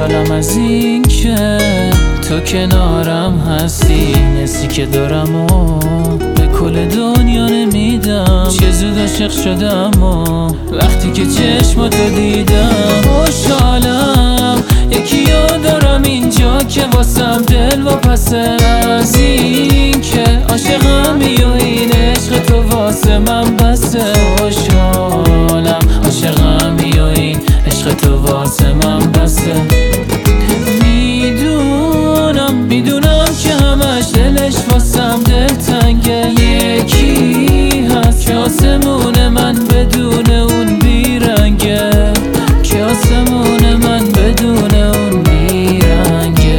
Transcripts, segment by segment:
خوشحالم از این که تو کنارم هستی. حسی که دارم و به کل دنیا نمیدم. چه زود عاشق شدم و وقتی که چشماتو دیدم. خوشحالم یکیو دارم اینجا که واسم دل واپسه. از این که عاشقمی و این عشق تو واسه من بسه. خوشحالم عاشقمی و این عشق تو واسه من بسه. میدونم که همش دلش واسم دلتنگه. یکی هست که آسمون من بدون اون بیرنگه. که آسمون من بدون اون بیرنگه.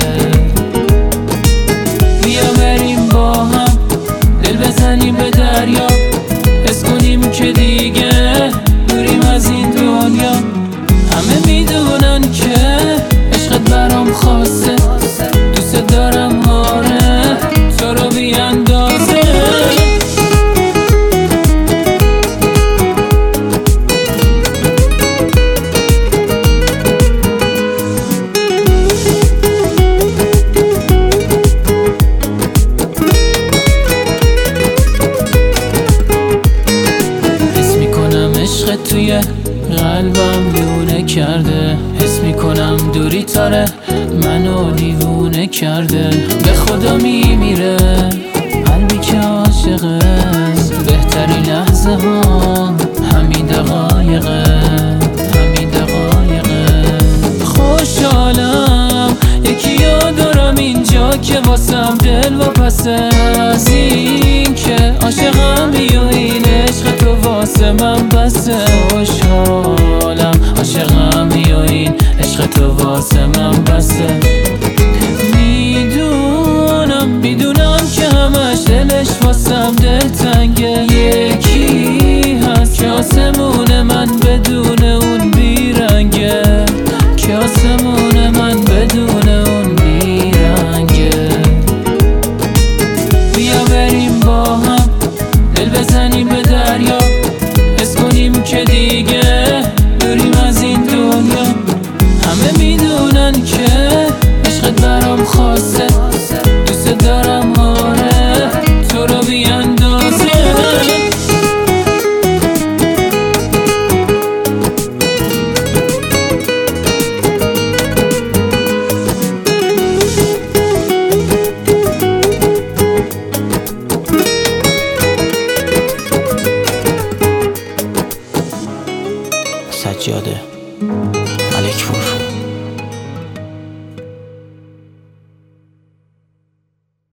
بیا بریم با هم دل بزنیم به دریا. حس کنیم که دیگه دوریم از این دنیا. همه میدونن که عشقت برام خاصه. دوست دارم آره تو رو بی اندازه. حس میکنم عشق توی قلبم دیوونه کرده. حس میکنم دوری تاره منو دیوونه کرده. به خدا میمیره قلبی که عاشقه. بهترین لحظه ها همین دقایقه. همین دقایقه. خوشحالم یکیو دارم اینجا که واسم دل واپسه. از این که عاشقمی و این عشق تو واسه من بسه. خوشحالم عاشقمی و این عشق تو واسه من بسه. میدونم که همش دلش واسم دلتنگه. یکی هست که آسمون من بدون اون بیرنگه. که آسمون من بدون اون بیرنگه. بیا بریم با هم دل بزنیم به دریا. حس کنیم که دیگه دوریم از این دنیا. همه میدونن که عشقت برام خاصه. دوست دارم آره تو رو بی اندازه. سجاده ملک پور.